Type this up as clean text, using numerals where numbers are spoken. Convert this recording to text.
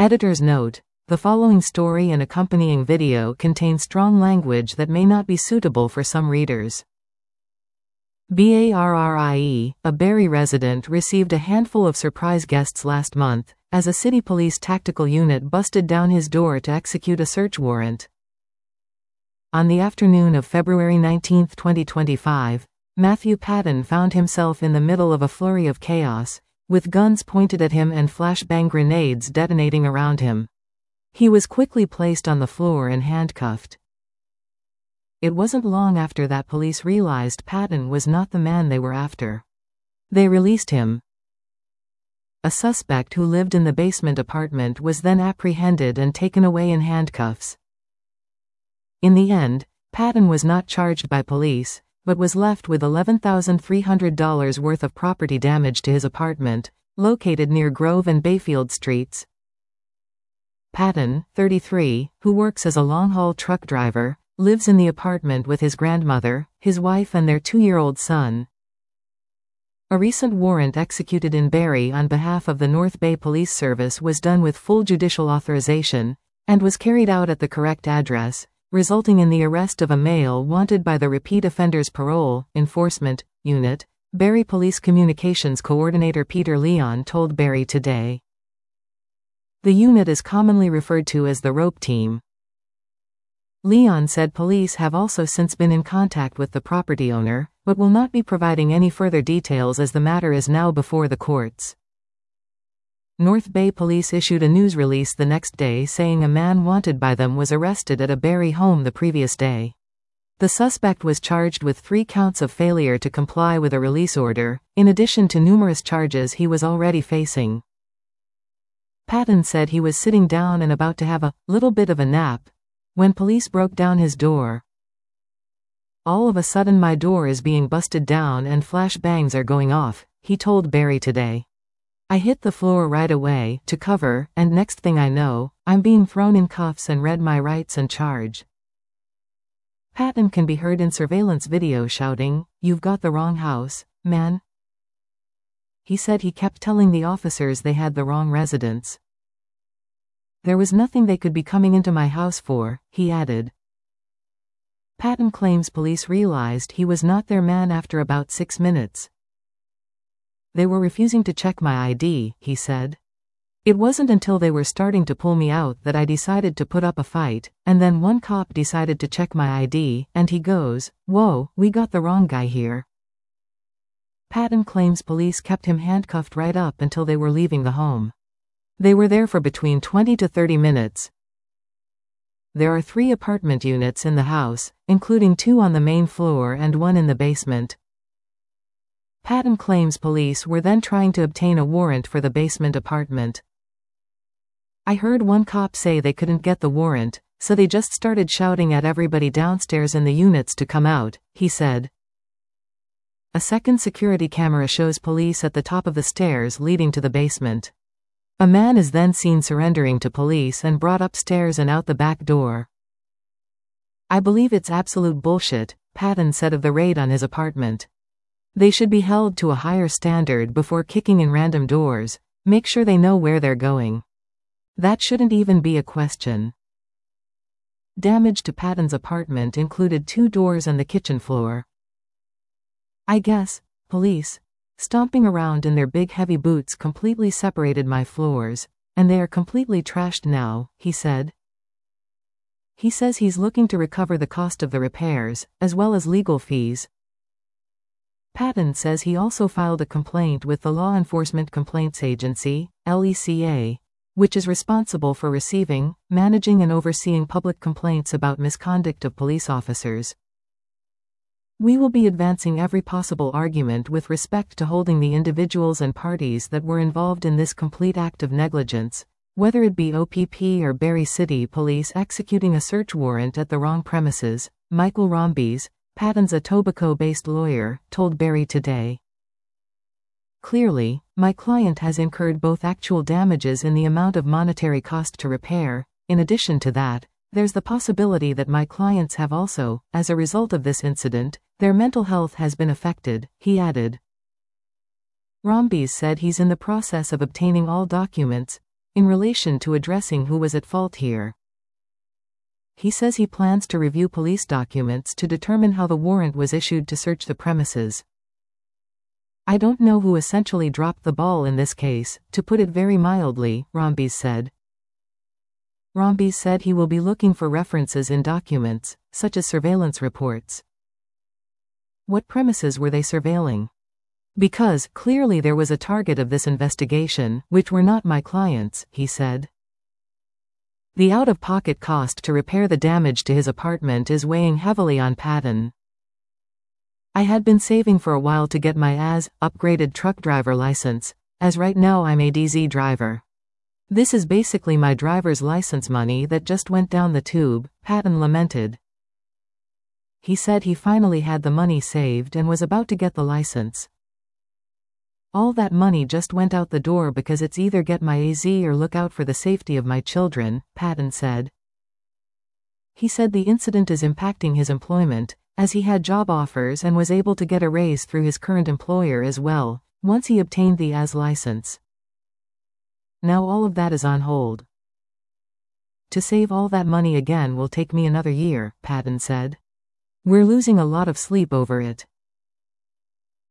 Editor's note: the following story and accompanying video contain strong language that may not be suitable for some readers. Barrie, a Barrie resident, received a handful of surprise guests last month, as a city police tactical unit busted down his door to execute a search warrant. On the afternoon of February 19, 2025, Matthew Patton found himself in the middle of a flurry of chaos, with guns pointed at him and flashbang grenades detonating around him. He was quickly placed on the floor and handcuffed. It wasn't long after that police realized Patton was not the man they were after. They released him. A suspect who lived in the basement apartment was then apprehended and taken away in handcuffs. In the end, Patton was not charged by police, but was left with $11,300 worth of property damage to his apartment, located near Grove and Bayfield Streets. Patton, 33, who works as a long-haul truck driver, lives in the apartment with his grandmother, his wife and their 2-year-old son. A recent warrant executed in Barrie on behalf of the North Bay Police Service was done with full judicial authorization, and was carried out at the correct address, resulting in the arrest of a male wanted by the Repeat Offenders Parole Enforcement Unit. Barrie Police Communications Coordinator Peter Leon told Barrie Today. The unit is commonly referred to as the Rope Team. Leon said police have also since been in contact with the property owner, but will not be providing any further details as the matter is now before the courts. North Bay Police issued a news release the next day saying a man wanted by them was arrested at a Barrie home the previous day. The suspect was charged with 3 counts of failure to comply with a release order, in addition to numerous charges he was already facing. Patton said he was sitting down and about to have a little bit of a nap when police broke down his door. "All of a sudden my door is being busted down and flashbangs are going off," he told Barrie Today. "I hit the floor right away to cover, and next thing I know, I'm being thrown in cuffs and read my rights and charge." Patton can be heard in surveillance video shouting, "You've got the wrong house, man." He said he kept telling the officers they had the wrong residence. "There was nothing they could be coming into my house for," he added. Patton claims police realized he was not their man after about 6 minutes. "They were refusing to check my ID," he said. "It wasn't until they were starting to pull me out that I decided to put up a fight, and then one cop decided to check my ID, and he goes, 'Whoa, we got the wrong guy here.'" Patton claims police kept him handcuffed right up until they were leaving the home. They were there for between 20 to 30 minutes. There are 3 apartment units in the house, including 2 on the main floor and 1 in the basement. Patton claims police were then trying to obtain a warrant for the basement apartment. "I heard one cop say they couldn't get the warrant, so they just started shouting at everybody downstairs in the units to come out," he said. A second security camera shows police at the top of the stairs leading to the basement. A man is then seen surrendering to police and brought upstairs and out the back door. "I believe it's absolute bullshit," Patton said of the raid on his apartment. "They should be held to a higher standard before kicking in random doors. Make sure they know where they're going. That shouldn't even be a question." Damage to Patton's apartment included 2 doors and the kitchen floor. "I guess, police, stomping around in their big heavy boots completely separated my floors, and they are completely trashed now," he said. He says he's looking to recover the cost of the repairs, as well as legal fees. Patton says he also filed a complaint with the Law Enforcement Complaints Agency, LECA, which is responsible for receiving, managing and overseeing public complaints about misconduct of police officers. "We will be advancing every possible argument with respect to holding the individuals and parties that were involved in this complete act of negligence, whether it be OPP or Barrie City Police executing a search warrant at the wrong premises," Michael Rombies, Patton's Etobicoke-based lawyer, told Barrie Today. "Clearly, my client has incurred both actual damages in the amount of monetary cost to repair. In addition to that, there's the possibility that my clients have also, as a result of this incident, their mental health has been affected," he added. Rombies said he's in the process of obtaining all documents in relation to addressing who was at fault here. He says he plans to review police documents to determine how the warrant was issued to search the premises. I don't know who essentially dropped the ball in this case, to put it very mildly, Rombies said. Rombies said he will be looking for references in documents, such as surveillance reports. What premises were they surveilling? Because, clearly there was a target of this investigation, which were not my clients, he said. The out-of-pocket cost to repair the damage to his apartment is weighing heavily on Patton. I had been saving for a while to get my upgraded truck driver license, as right now I'm a DZ driver. This is basically my driver's license money that just went down the tube, Patton lamented. He said he finally had the money saved and was about to get the license. All that money just went out the door because it's either get my AZ or look out for the safety of my children, Patton said. He said the incident is impacting his employment, as he had job offers and was able to get a raise through his current employer as well, once he obtained the AZ license. Now all of that is on hold. To save all that money again will take me another year, Patton said. We're losing a lot of sleep over it.